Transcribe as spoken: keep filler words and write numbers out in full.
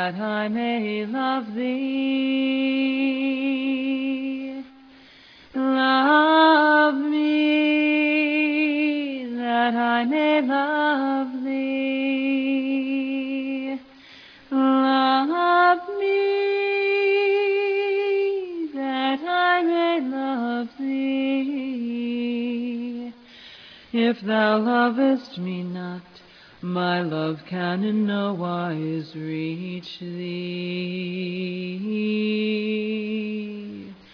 that I may love thee. Love me, that I may love thee. Love me, that I may love thee. If thou lovest me not, my love can in no wise reach thee.